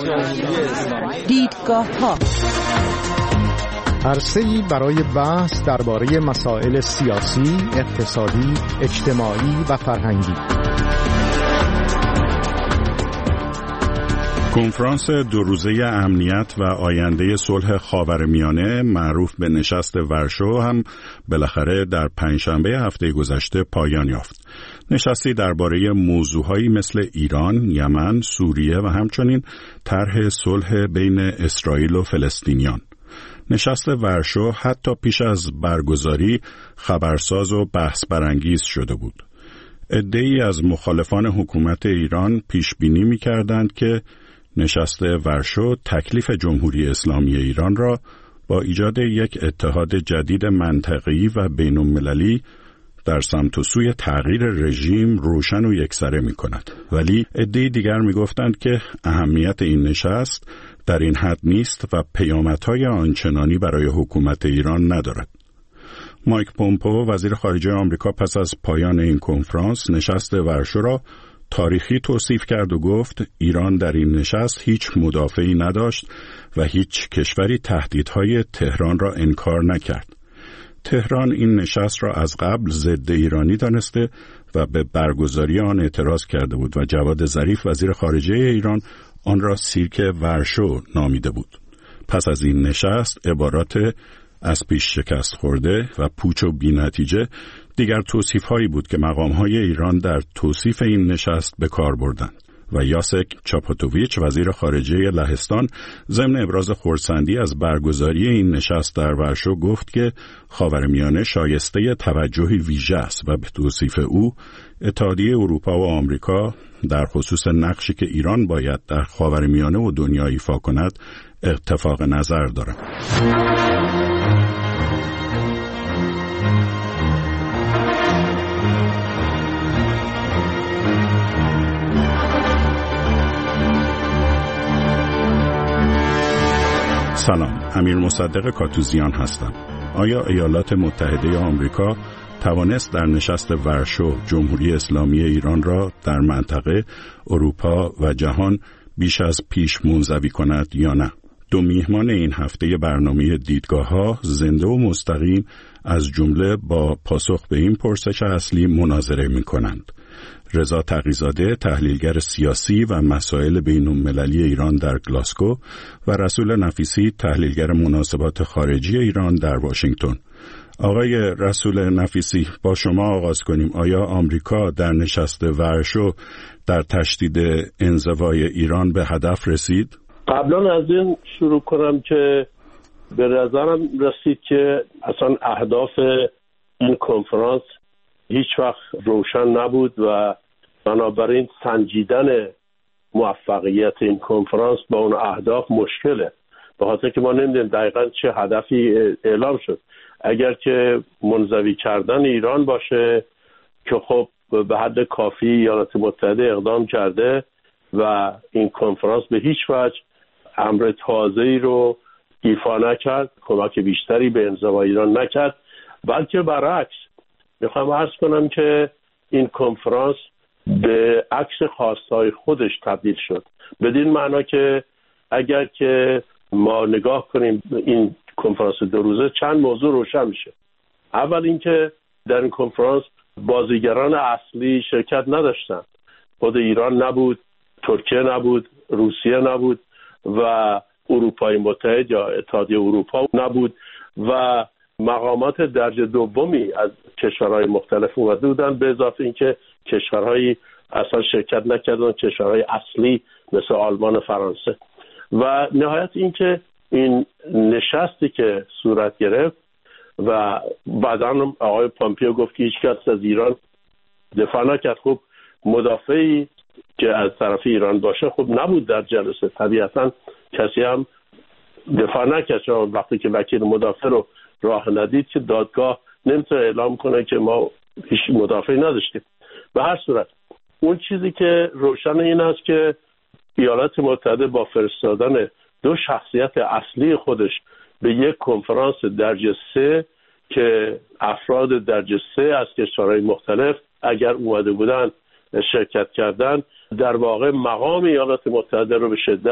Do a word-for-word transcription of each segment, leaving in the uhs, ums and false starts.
دیدگاه‌ها عرصه‌ای برای بحث درباره مسائل سیاسی، اقتصادی، اجتماعی و فرهنگی. کنفرانس دو روزه امنیت و آینده صلح خاورمیانه معروف به نشست ورشو هم بالاخره در پنجشنبه هفته گذشته پایان یافت. نشستی درباره موضوعهایی مثل ایران، یمن، سوریه و همچنین طرح صلح بین اسرائیل و فلسطینیان. نشست ورشو حتی پیش از برگزاری خبرساز و بحث برانگیز شده بود. عده‌ای از مخالفان حکومت ایران پیش بینی می‌کردند که نشست ورشو تکلیف جمهوری اسلامی ایران را با ایجاد یک اتحاد جدید منطقه‌ای و بین‌المللی در سمت و سوی تغییر رژیم روشن و یکسره می‌کند. ولی عده‌ای دیگر می‌گفتند که اهمیت این نشست در این حد نیست و پیامدهای آنچنانی برای حکومت ایران ندارد. مایک پومپئو وزیر خارجه آمریکا پس از پایان این کنفرانس نشست ورشو را تاریخی توصیف کرد و گفت ایران در این نشست هیچ مدافعی نداشت و هیچ کشوری تهدیدهای تهران را انکار نکرد. تهران این نشست را از قبل ضد ایرانی دانسته و به برگزاری آن اعتراض کرده بود و جواد ظریف وزیر خارجه ایران آن را سیرک ورشو نامیده بود. پس از این نشست عبارات از پیش شکست خورده و پوچ و بی نتیجه دیگر توصیف هایی بود که مقام های ایران در توصیف این نشست به کار بردند و یاسک چاپاتوویچ وزیر خارجه لهستان ضمن ابراز خرسندی از برگزاری این نشست در ورشو گفت که خاورمیانه شایسته توجهی ویژه است و به توصیف او اتحادیه اروپا و آمریکا در خصوص نقشی که ایران باید در خاورمیانه و دنیا ایفا کند اتفاق نظر دارد. سلام، امیر مصدق کاتوزیان هستم. آیا ایالات متحده آمریکا توانست در نشست ورشو جمهوری اسلامی ایران را در منطقه، اروپا و جهان بیش از پیش منزوی کند یا نه؟ دو میهمان این هفته برنامه دیدگاه‌ها زنده و مستقیم از جمله با پاسخ به این پرسش اصلی مناظره می‌کنند. رضا تقی‌زاده تحلیلگر سیاسی و مسائل بین‌المللی ایران در گلاسگو و رسول نفیسی تحلیلگر مناسبات خارجی ایران در واشنگتن. آقای رسول نفیسی، با شما آغاز کنیم. آیا آمریکا در نشست ورشو در تشدید انزوای ایران به هدف رسید؟ قبلا از این شروع کنم که به نظرم رسید که اصلا اهداف این کنفرانس هیچ وقت روشن نبود و بنابراین سنجیدن موفقیت این کنفرانس با اون اهداف مشکله، به خاطر که ما نمیدونیم دقیقاً چه هدفی اعلام شد. اگر که منزوی کردن ایران باشه که خب به حد کافی ایالات متحده اقدام کرده و این کنفرانس به هیچ وجه امر تازه‌ای رو ایفا نکرد، کمک بیشتری به انزوای ایران نکرد، بلکه برعکس میخوام عرض کنم که این کنفرانس به عکس خواستهای خودش تبدیل شد، بدین معنا که اگر که ما نگاه کنیم این کنفرانس دو روزه چند موضوع روشن میشه. اول اینکه در این کنفرانس بازیگران اصلی شرکت نداشتند. خود ایران نبود، ترکیه نبود، روسیه نبود و اروپای متحد یا اتحادیه اروپا نبود و مقامات درجه دومی از کشورهای مختلف اومده بودن، به اضافه اینکه کشورهایی اصلا شرکت نکردن، کشورهای اصلی مثل آلمان و فرانسه. و نهایت اینکه این نشستی که صورت گرفت و بعداً آقای پامپیو گفت که هیچ کس از ایران دفاع نکرد. خب مدافعی که از طرف ایران باشه خب نبود در جلسه، طبیعتاً کسی هم دفاع نکرد، چون وقتی که وکیل مدافع رو راه ندید که دادگاه نمیتونه اعلام کنه که ما هیچ مدافعی نداشتیم. به هر صورت اون چیزی که روشن این است که ایالات متحده با فرستادن دو شخصیت اصلی خودش به یک کنفرانس درجه سه که افراد درجه سه از کشورهای مختلف اگر اومده بودن شرکت کردن، در واقع مقام ایالات متحده رو به شدت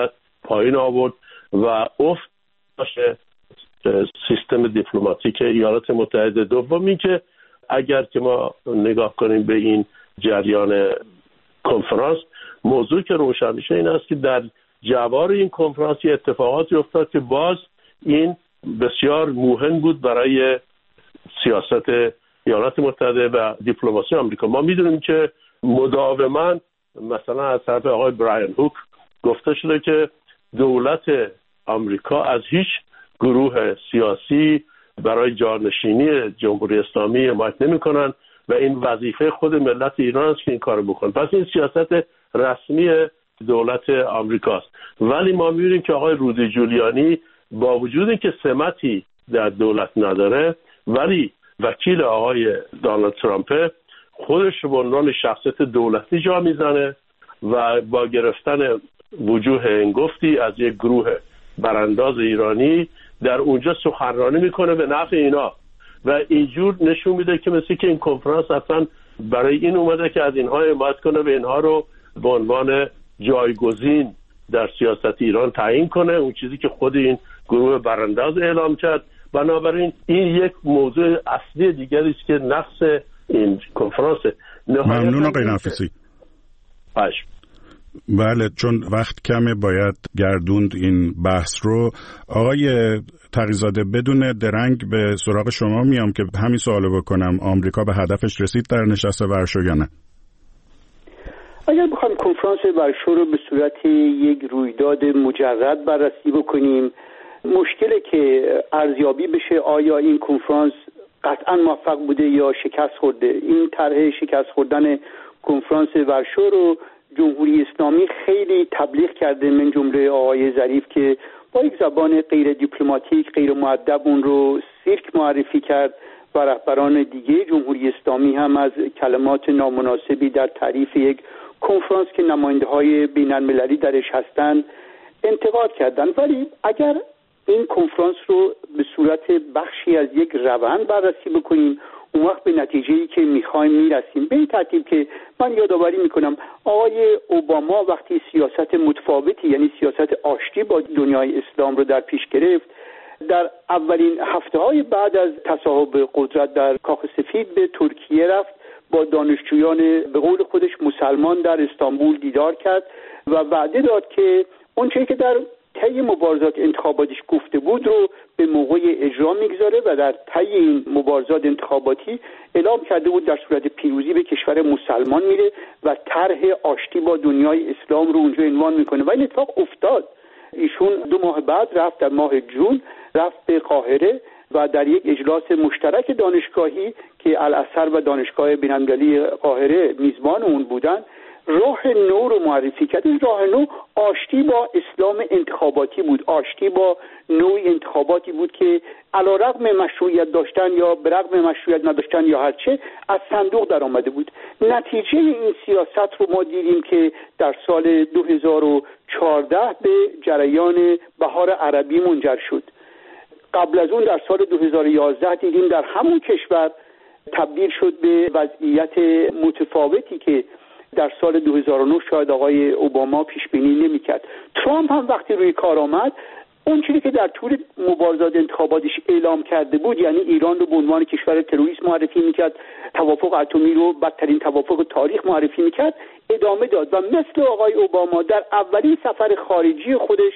پایین آورد و افت باشه سیستم دیپلماتیک ایالات متحده. دومی که اگر که ما نگاه کنیم به این جریان کنفرانس، موضوع که روشن میشه این است که در جوار این کنفرانس اتفاقاتی افتاد که باز این بسیار مهم بود برای سیاست ایالات متحده و دیپلماسی آمریکا. ما میدونیم که مداوما مثلا از طرف آقای برایان هوک گفته شده که دولت آمریکا از هیچ گروه سیاسی برای جانشینی جمهوری اسلامی حمایت نمی‌کنند و این وظیفه خود ملت ایران است که این کارو بکنه. پس این سیاست رسمی دولت آمریکاست. ولی ما می‌بینیم که آقای رودی جولیانی با وجود اینکه سمتی در دولت نداره ولی وکیل آقای دونالد ترامپ، خودش به عنوان شخصیت دولتی جا میزنه و با گرفتن وجوه هنگفتی از یک گروه برانداز ایرانی در اونجا سخنرانی میکنه به نفع اینا و اینجور نشون میده که مثل که این کنفرانس اصلا برای این اومده که از اینها حمایت کنه و اینها رو به عنوان جایگزین در سیاست ایران تعیین کنه، اون چیزی که خود این گروه برانداز اعلام کرد. بنابراین این یک موضوع اصلی دیگری است که نقص این کنفرانس. ممنون آقای نفیسی. باش. بله، چون وقت کمه باید گردوند این بحث رو. آقای تقی‌زاده، بدون درنگ به سراغ شما میام که همین سوالو بکنم، آمریکا به هدفش رسید در نشست ورشو یا نه؟ اگر بخوایم کنفرانس ورشو رو به صورت یک رویداد مجرد بررسی بکنیم، مشکلی که ارزیابی بشه آیا این کنفرانس قطعا موفق بوده یا شکست خورده. این طرح شکست خوردن کنفرانس ورشو رو جمهوری اسلامی خیلی تبلیغ کرده، من جمله آقای ظریف که با یک زبان غیر دیپلماتیک غیر مؤدب اون رو سیرک معرفی کرد و رهبران دیگه جمهوری اسلامی هم از کلمات نامناسبی در تعریف یک کنفرانس که نماینده‌های بین‌المللی درش هستند انتقاد کردند. ولی اگر این کنفرانس رو به صورت بخشی از یک روند بررسی بکنیم، اون وقت به نتیجه‌ای که می‌خوایم میرسیم. به این ترتیب که من یادآوری می‌کنم آقای اوباما وقتی سیاست متفاوتی یعنی سیاست آشتی با دنیای اسلام رو در پیش گرفت، در اولین هفته‌های بعد از تصاحب قدرت در کاخ سفید به ترکیه رفت، با دانشجویان به قول خودش مسلمان در استانبول دیدار کرد و وعده داد که اون چیزی که در طی مبارزات انتخاباتیش گفته بود رو به موقع اجرا میگذاره و در طی این مبارزات انتخاباتی اعلام کرده بود در صورت پیروزی به کشور مسلمان میره و طرح آشتی با دنیای اسلام رو اونجا عنوان میکنه و این اتفاق افتاد. ایشون دو ماه بعد رفت، در ماه جون رفت به قاهره و در یک اجلاس مشترک دانشگاهی که الازهر و دانشگاه بین‌المللی قاهره میزبان اون بودن، راه نو رو معرفی کرد. این راه نو آشتی با اسلام انتخاباتی بود، آشتی با نوعی انتخاباتی بود که علیرغم مشروعیت داشتن یا برغم مشروعیت نداشتن یا هرچه از صندوق در آمده بود. نتیجه این سیاست رو ما دیدیم که در سال دو هزار و چهارده به جریان بهار عربی منجر شد. قبل از اون در سال دو هزار و یازده دیدیم در همون کشور تبدیل شد به وضعیت متفاوتی که در سال دو هزار و نه شاید آقای اوباما پیش بینی نمی‌کرد. ترامپ هم وقتی روی کار آمد، اون چیزی که در طول مبارزات انتخاباتیش اعلام کرده بود، یعنی ایران رو به عنوان کشور تروریست معرفی می‌کرد، توافق اتمی رو بدترین توافق تاریخ معرفی می‌کرد، ادامه داد و مثل آقای اوباما در اولین سفر خارجی خودش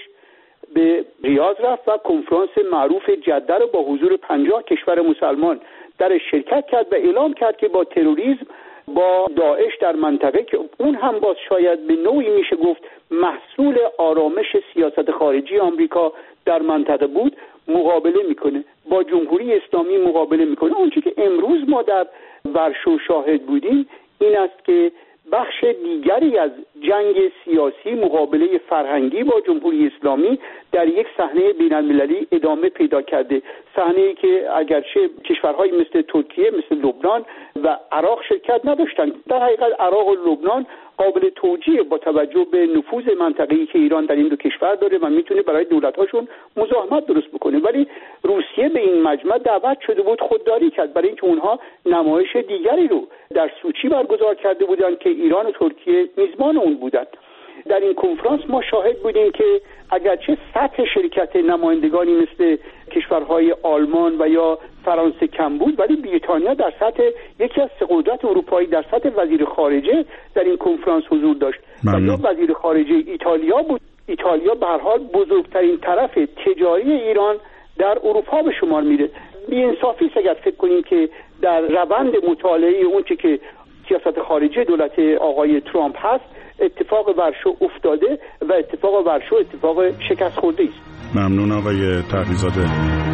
به ریاض رفت و کنفرانس معروف جده رو با حضور پنجاه کشور مسلمان در شرکت کرد و اعلام کرد که با تروریسم، با داعش در منطقه که اون هم باز شاید به نوعی میشه گفت محصول آرامش سیاست خارجی آمریکا در منطقه بود، مقابله میکنه، با جمهوری اسلامی مقابله میکنه. اون چیزی که امروز ما در ورشو شاهد بودیم این است که بخش دیگری از جنگ سیاسی، مقابله فرهنگی با جمهوری اسلامی در یک صحنه بین‌المللی ادامه پیدا کرده. صحنه‌ای که اگرچه کشورهای مثل ترکیه، مثل لبنان و عراق شرکت نداشتند، در حقیقت عراق و لبنان قابل توجیه با توجه به نفوذ منطقه‌ای که ایران در این دو کشور داره و میتونه برای دولت‌هاشون مزاحمت درست بکنه. ولی روسیه به این مجمع دعوت شده بود، خودداری کرد، برای اینکه اونها نمایش دیگری رو در سوچی برگزار کرده بودند که ایران و ترکیه میزبان اون بودند. در این کنفرانس ما شاهد بودیم که اگرچه سطح شرکت نمایندگانی مثل کشورهای آلمان و یا فرانسه کم بود، ولی بریتانیا در سطح یکی از سه قدرت اروپایی در سطح وزیر خارجه در این کنفرانس حضور داشت و یا وزیر خارجه ایتالیا بود. ایتالیا به هر حال بزرگترین طرف تجاری ایران در اروپا به شمار میره. بی‌انصافی است اگر فکر کنیم که در روند مطالعه اون چه که سیاست خارجی دولت آقای ترامپ هست اتفاق ورشو افتاده و اتفاق ورشو اتفاق شکست خورده است. ممنون آقای تقی‌زاده.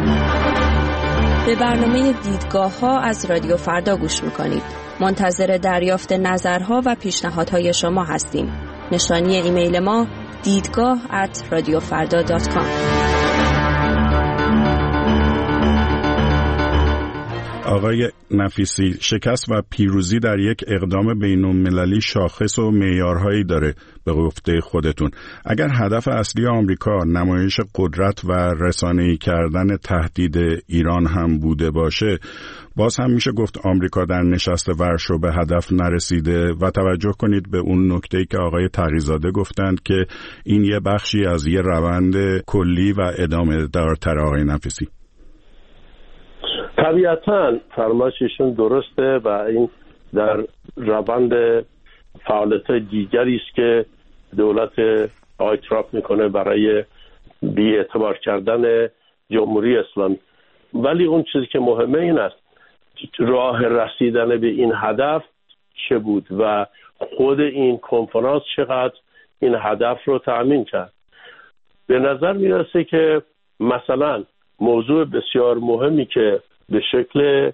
به برنامه دیدگاه ها از رادیو فردا گوش میکنید. منتظر دریافت نظرها و پیشنهادهای شما هستیم. نشانی ایمیل ما دیدگاه ات رادیو فردا دات کام. آقای نفیسی، شکست و پیروزی در یک اقدام بین‌المللی شاخص و معیارهایی داره به گفته خودتون. اگر هدف اصلی آمریکا نمایش قدرت و رسانه‌ای کردن تهدید ایران هم بوده باشه، باز هم میشه گفت آمریکا در نشست ورشو به هدف نرسیده و توجه کنید به اون نکته‌ای که آقای تقی‌زاده گفتند که این یه بخشی از یه روند کلی و ادامه دارتر. آقای نفیسی، طبیعتاً فرمایششون درسته و این در روند فعالیت دیگری است که دولت آقای ترامپ میکنه برای بی‌اعتبار کردن جمهوری اسلامی. ولی اون چیزی که مهمه این است راه رسیدن به این هدف چه بود و خود این کنفرانس چقدر این هدف رو تأمین کرد. به نظر میرسه که مثلا موضوع بسیار مهمی که به شکل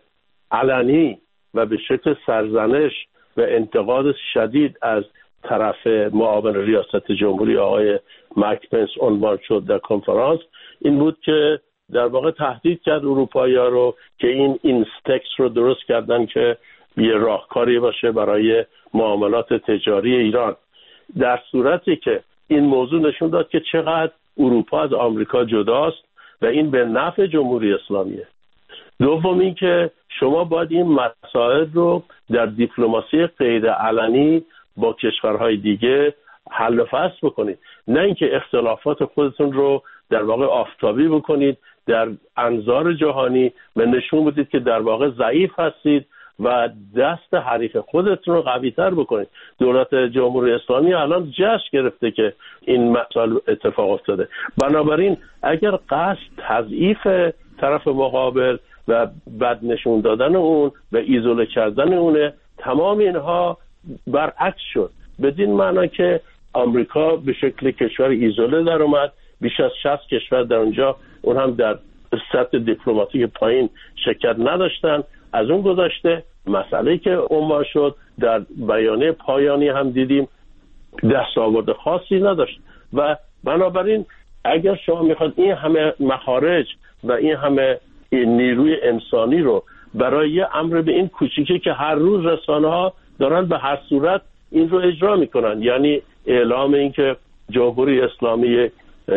علنی و به شکل سرزنش و انتقاد شدید از طرف معاون ریاست جمهوری آقای مایک پنس عنوان شد در کنفرانس این بود که در واقع تهدید کرد اروپایی‌ها رو که این اینستکس رو درست کردن که یه راهکاری باشه برای معاملات تجاری ایران، در صورتی که این موضوع نشون داد که چقدر اروپا از آمریکا جداست و این به نفع جمهوری اسلامیه. دوم این که شما باید این مسائل رو در دیپلماسی غیر علنی با کشورهای دیگه حل و فصل بکنید، نه اینکه اختلافات خودتون رو در واقع آفتابی بکنید در انظار جهانی و نشون بدید که در واقع ضعیف هستید و دست حریف خودتون رو قوی تر بکنید. دولت جمهوری اسلامی الان جشن گرفته که این مسائل اتفاق افتاده. بنابراین اگر قصد تضعیف طرف مقابل و بد نشون دادن اون و ایزوله کردن اونه، تمام اینها برعکس شد، بدین معنا که آمریکا به شکل کشور ایزوله در اومد. بیش از شصت کشور در اونجا، اون هم در سطح دیپلماتیک پایین شرکت نداشتن. از اون گذشته مسئله که عنوان شد در بیانیه پایانی هم دیدیم دستاورد خاصی نداشت و بنابراین اگر شما میخواد این همه مخارج و این همه این نیروی انسانی رو برای یه امر به این کوچیکی که هر روز رسانه ها دارن به هر صورت این رو اجرا میکنن، یعنی اعلام این که جمهوری اسلامی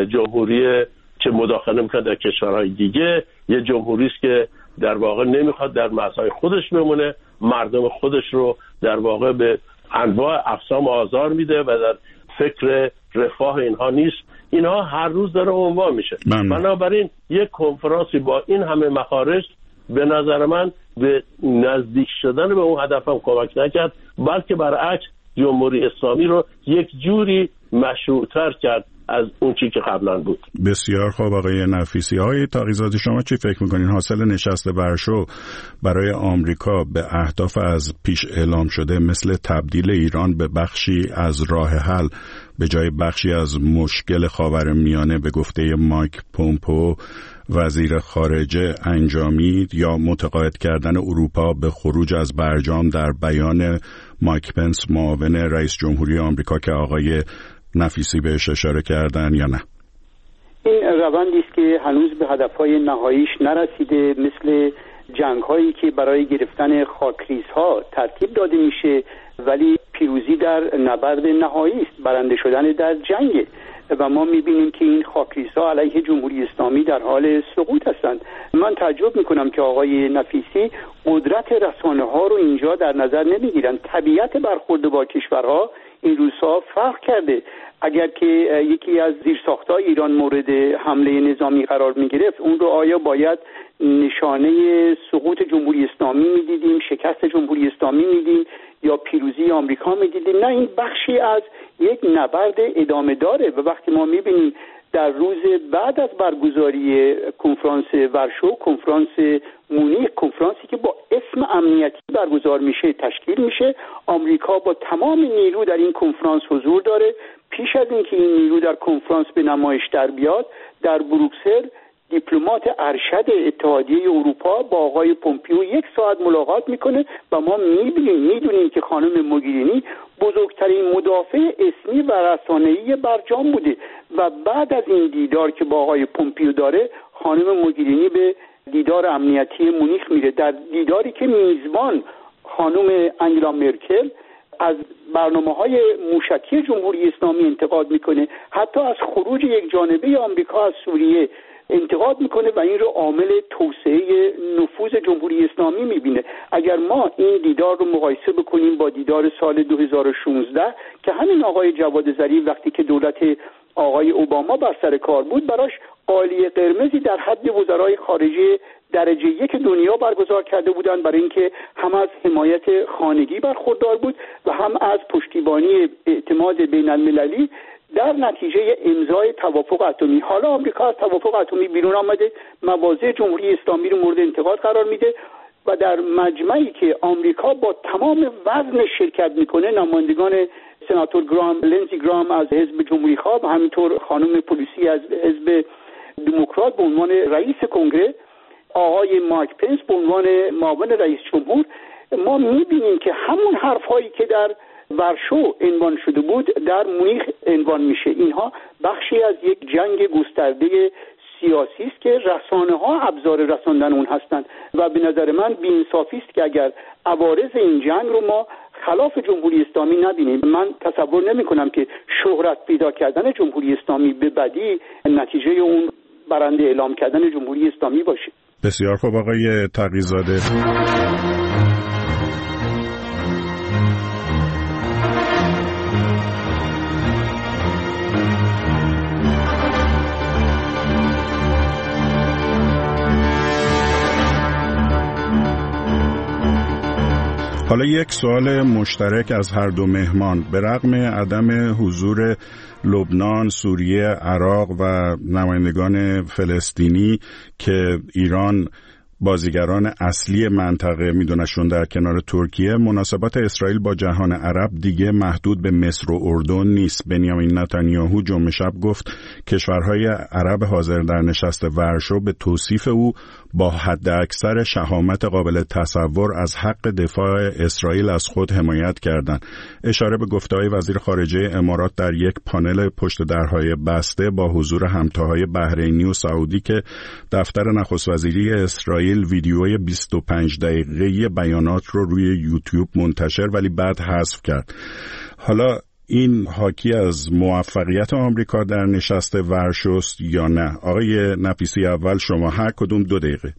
جمهوری که مداخله میکنه در کشورهای دیگه، یه جمهوری است که در واقع نمیخواد در مرزهای خودش بمونه، مردم خودش رو در واقع به انواع اقسام آزار میده و در فکر رفاه اینها نیست. اینها هر روز داره عنوان میشه. بنابراین یک کنفرانسی با این همه مخارج به نظر من به نزدیک شدن به اون هدفم کمک نکرد، بلکه برعکس جمهوری اسلامی رو یک جوری مشروع‌تر کرد از اون چیزی که قبلا بود. بسیار خوب آقای نفیسی. های تقی‌زاده، شما چی فکر میکنین حاصل نشست ورشو برای آمریکا به اهداف از پیش اعلام شده مثل تبدیل ایران به بخشی از راه حل به جای بخشی از مشکل خاورمیانه به گفته مایک پومپو وزیر خارجه انجامید، یا متقاعد کردن اروپا به خروج از برجام در بیان مایک پنس معاون رئیس جمهوری آمریکا که آقای نفیسی بهش اشاره کردن، یا نه؟ این روندی است که هنوز به هدفهای نهاییش نرسیده، مثل جنگ‌هایی که برای گرفتن خاکریزها ترتیب داده میشه ولی پیروزی در نبرد نهایی است، برنده شدن در جنگ. و ما میبینیم که این خاکریزها علیه جمهوری اسلامی در حال سقوط هستند. من تعجب میکنم که آقای نفیسی قدرت رسانه ها رو اینجا در نظر نمیگیرن. طبیعت برخورد با کشورها این روزها فرق کرده. اگر که یکی از زیرساخت‌های ایران مورد حمله نظامی قرار میگرفت، اون رو آیا باید نشانه سقوط جمهوری اسلامی میدیدیم، شکست جمهوری اسلامی میدیم یا پیروزی آمریکا میدیدیم؟ نه، این بخشی از یک نبرد ادامه داره. و وقتی ما میبینیم در روز بعد از برگزاری کنفرانس ورشو، کنفرانس مونیخ، کنفرانسی که با اسم امنیتی برگزار میشه، تشکیل میشه، آمریکا با تمام نیرو در این کنفرانس حضور داره. پیش از اینکه این نیرو در کنفرانس به نمایش در بیاد، در بروکسل دیپلمات ارشد اتحادیه اروپا با آقای پومپیو یک ساعت ملاقات میکنه و ما میبینیم میدونیم که خانم موگرینی بزرگترین مدافع اسمی و رسانه‌ای برجام بوده و بعد از این دیدار که با آقای پومپیو داره، خانم موگرینی به دیدار امنیتی مونیخ میره، در دیداری که میزبان خانم انگلا مرکل از برنامه‌های موشکی جمهوری اسلامی انتقاد میکنه، حتی از خروج یک جانبه آمریکا از سوریه انتقاد میکنه و این رو عامل توسعه نفوذ جمهوری اسلامی میبینه. اگر ما این دیدار رو مقایسه بکنیم با دیدار سال دو هزار و شانزده که همین آقای جواد ظریف وقتی که دولت آقای اوباما بر سر کار بود، براش قالیه قرمزی در حد وزرای خارجه درجه یک دنیا برگزار کرده بودند، برای اینکه هم از حمایت خانگی برخوردار بود و هم از پشتیبانی اعتماد بین المللی در نتیجه امضای توافق اتمی. حالا آمریکا از توافق اتمی بیرون آمده، مواضع جمهوری اسلامی رو مورد انتقاد قرار میده و در مجمعی که آمریکا با تمام وزن شرکت میکنه، نمایندگان سناتور گرام لنزی گرام از حزب جمهوری خواه و همینطور خانم پولیسی از حزب دموکرات به عنوان رئیس کنگره، آقای مایک پنس به عنوان معاون رئیس جمهور، ما میبینیم که همون حرفایی که در ورشو عنوان شده بود در مونیخ عنوان میشه. اینها بخشی از یک جنگ گسترده سیاسی است که رسانه ها ابزار رساندن اون هستند و به نظر من بی‌انصافی است که اگر عوارض این جنگ رو ما خلاف جمهوری اسلامی نبینیم. من تصور نمی کنم که شهرت پیدا کردن جمهوری اسلامی به بدی نتیجه اون برنده اعلام کردن جمهوری اسلامی باشه. بسیار خوب آقای تقی‌زاده. حالا یک سوال مشترک از هر دو مهمان. به رغم عدم حضور لبنان، سوریه، عراق و نمایندگان فلسطینی که ایران بازیگران اصلی منطقه میدونشون در کنار ترکیه، مناسبات اسرائیل با جهان عرب دیگه محدود به مصر و اردن نیست. بنیامین نتانیاهو جمعه شب گفت کشورهای عرب حاضر در نشست ورشو به توصیف او با حداکثر شهامت قابل تصور از حق دفاع اسرائیل از خود حمایت کردند. اشاره به گفته‌های وزیر خارجه امارات در یک پانل پشت درهای بسته با حضور همتاهای بحرینی و سعودی که دفتر نخست وزیری اسرائیل ویدیوی بیست و پنج دقیقه‌ای بیانات رو روی یوتیوب منتشر ولی بعد حذف کرد. حالا این حاکی از موفقیت آمریکا در نشست ورشوست یا نه؟ آقای نفیسی، اول شما هر کدوم دو دقیقه.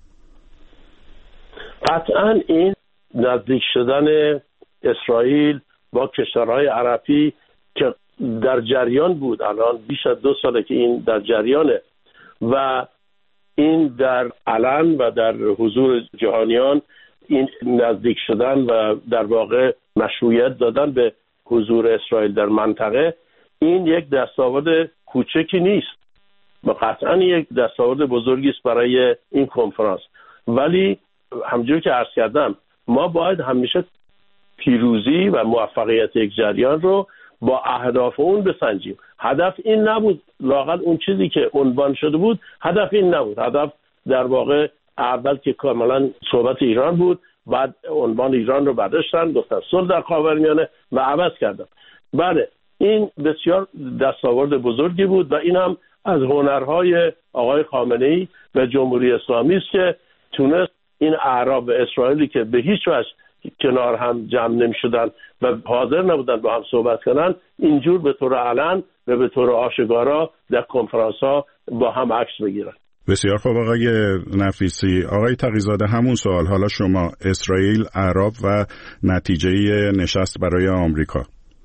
قطعا این نزدیک شدن اسرائیل با کشورهای عربی که در جریان بود، الان بیش از دو ساله که این در جریانه و این در علن و در حضور جهانیان این نزدیک شدن و در واقع مشروعیت دادن به حضور اسرائیل در منطقه، این یک دستاورد کوچکی نیست و قطعا یک دستاورد بزرگی است برای این کنفرانس. ولی همونجوری که عرض کردم، ما باید همیشه پیروزی و موفقیت یک جریان رو با اهداف اون بسنجیم. هدف این نبود، لااقل اون چیزی که عنوان شده بود هدف این نبود. هدف در واقع اول که کاملا صحبت ایران بود، بعد عنوان ایران رو برداشتن، گفتن صلح در خاورمیانه و عوض کردن. بله، این بسیار دستاورد بزرگی بود و این هم از هنرهای آقای خامنه‌ای و جمهوری اسلامی است که تونست این اعراب اسرائیلی که به هیچ وجه کنار هم جمع نمی شدن و حاضر نبودن با هم صحبت کنن، اینجور به طور علن و به طور آشکارا در کنفرانس ها با هم عکس بگیرن. بسیار خوب آقای نفیسی. آقای تقی‌زاده، همون سوال، حالا شما، اسرائیل، اعراب و نتیجه نشست برای آمریکا.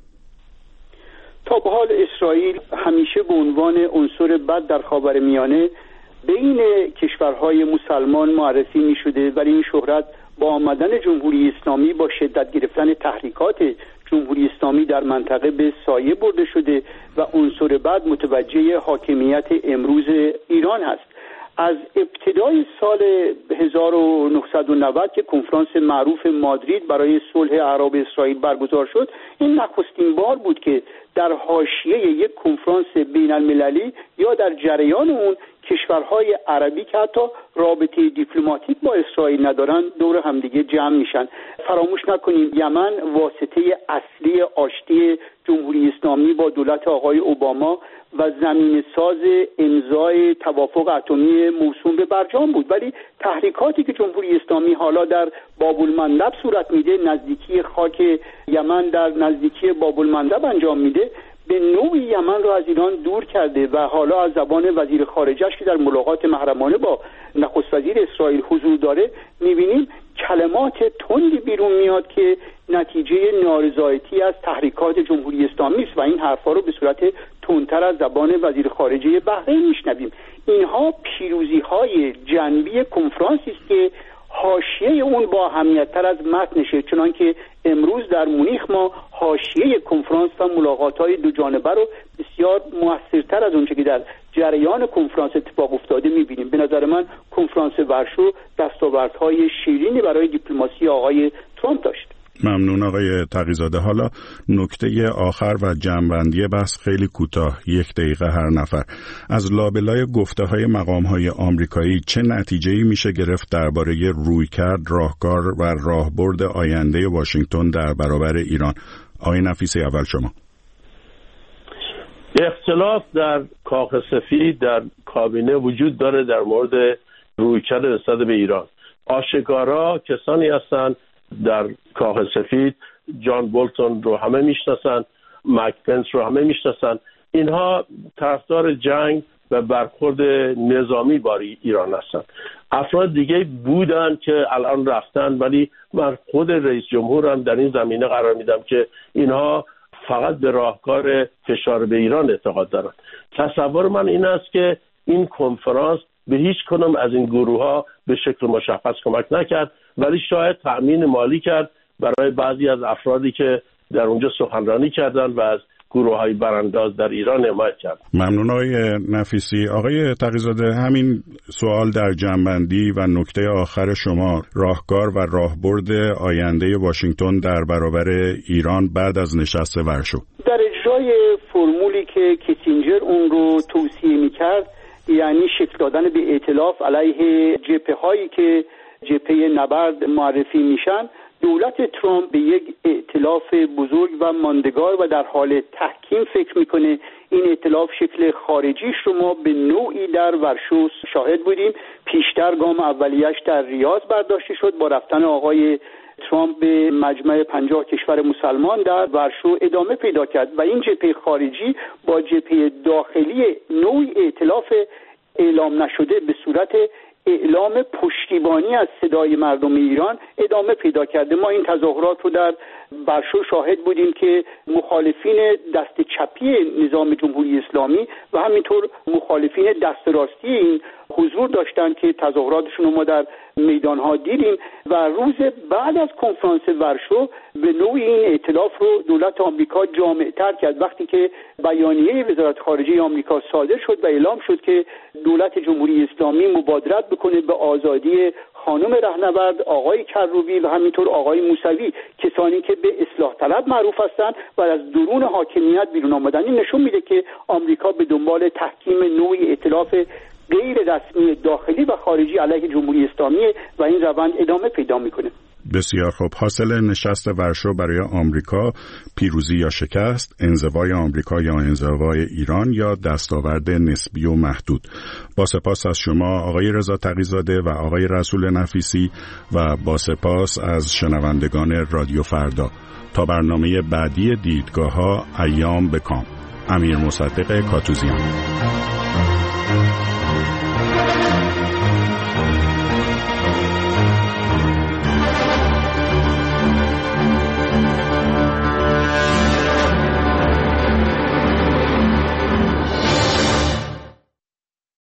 تا به حال اسرائیل همیشه به عنوان عنصر بد در خاورمیانه بین کشورهای مسلمان معرفی می شده، ولی این شهرت با آمدن جمهوری اسلامی با شدت گرفتن تحریکات جمهوری اسلامی در منطقه به سایه برده شده و عنصر بد متوجه حاکمیت امروز ایران هست. از ابتدای سال هزار و نهصد و نود که کنفرانس معروف مادرید برای صلح اعراب اسرائیل برگزار شد، این نخستین بار بود که در حاشیه یک کنفرانس بین المللی یا در جریان اون کشورهای عربی که حتی رابطه دیپلماتیک با اسرائیل ندارن دور همدیگه جمع میشن. فراموش نکنیم یمن واسطه اصلی آشتی جمهوری اسلامی با دولت آقای اوباما و زمین ساز امضای توافق اتمی موسوم به برجام بود، ولی تحریکاتی که جمهوری اسلامی حالا در باب المندب صورت میده، نزدیکی خاک یمن در نزدیکی باب المندب انجام میده، به نوعی یمن رو از ایران دور کرده و حالا از زبان وزیر خارجه‌اش که در ملاقات محرمانه با نخست وزیر اسرائیل حضور داره میبینیم کلمات تندی بیرون میاد که نتیجه نارضایتی از تحریکات جمهوری اسلامی است و این حرفا رو به صورت تندتر از زبان وزیر خارجه بحرین میشنویم. اینها پیروزی‌های جنبی کنفرانسی است که حاشیه اون با اهمیت‌تر از متنشه، چنانکه امروز در مونیخ ما حاشیه کنفرانس و ملاقات‌های دو جانبه رو بسیار موثرتر از اونچه که در جریان کنفرانس اتفاق افتاده می‌بینیم. به نظر من کنفرانس ورشو دستاوردهای شیرینی برای دیپلماسی آقای ترامپ داشت. ممنون آقای تقی‌زاده. حالا نکته آخر و جمع‌بندی بحث خیلی کوتاه، یک دقیقه هر نفر. از لابلای گفته‌های مقام‌های آمریکایی چه نتیجه‌ای میشه گرفت درباره رویکرد، راهکار و راهبرد آینده واشنگتن در برابر ایران؟ آقای نفیسی، اول شما. اختلاف در کاخ سفید در کابینه وجود داره در مورد رویکرد نسبت به ایران. آشکارا کسانی هستند در کاخ سفید، جان بولتون رو همه میشناسن، مایک پنس رو همه میشناسن، اینها طرفدار جنگ و برخورد نظامی با ایران هستن. افراد دیگه بودن که الان رفتن، ولی من خود رئیس جمهورم در این زمینه قرار میدم که اینها فقط به راهکار فشار به ایران اعتقاد دارن. تصور من این است که این کنفرانس به هیچ کنم از این گروه ها به شکل مشخص کمک نکرد، ولی شاید تأمین مالی کرد برای بعضی از افرادی که در اونجا سخنرانی کردن و از گروه های برانداز در ایران حمایت کرد. ممنون آقای نفیسی. آقای تقی‌زاده، همین سوال در جنبندی و نکته آخر شما، راهکار و راهبرد آینده واشنگتن در برابر ایران بعد از نشست ورشو. در اجرای فرمولی که کیسینجر اون رو توصیه می‌کرد، یعنی شکل دادن به ائتلاف علیه جبهه‌هایی که جبهه نبرد معرفی میشن، دولت ترامپ به یک ائتلاف بزرگ و ماندگار و در حال تحکیم فکر میکنه. این ائتلاف شکل خارجیش رو ما به نوعی در ورشو شاهد بودیم. پیشتر گام اولیش در ریاض برداشته شد با رفتن آقای ترامپ به مجمع پنجاه کشور مسلمان در ورشو ادامه پیدا کرد و این جبهه خارجی با جبهه داخلی نوعی ائتلاف اعلام نشده به صورت اعلام پشتیبانی از صدای مردم ایران ادامه پیدا کرده. ما این تظاهرات رو در ورشو شاهد بودیم که مخالفین دست چپی نظام جمهوری اسلامی و همینطور مخالفین دست راستی این حضور داشتن که تظاهراتشون رو ما در میدانها دیدیم و روز بعد از کنفرانس ورشو به نوعی این ائتلاف رو دولت آمریکا جامع‌تر کرد وقتی که بیانیه وزارت خارجه آمریکا صادر شد و اعلام شد که دولت جمهوری اسلامی مبادرت بکنه به آزادی خانم رهنورد، آقای کروبی و همینطور آقای موسوی، کسانی که به اصلاح طلب معروف هستند و از درون حاکمیت بیرون آمدن. این نشون میده که آمریکا به دنبال تحکیم نوعی ائتلاف غیر رسمی داخلی و خارجی علیه جمهوری اسلامی و این روند ادامه پیدا میکنه. بسیار خوب. حاصل نشست ورشو برای آمریکا پیروزی یا شکست، انزوای آمریکا یا انزوای ایران یا دستاورد نسبی و محدود. با سپاس از شما آقای رضا تقی‌زاده و آقای رسول نفیسی و با سپاس از شنوندگان رادیو فردا. تا برنامه بعدی دیدگاه‌ها، ایام بکام. امیر مصدق کاتوزیان.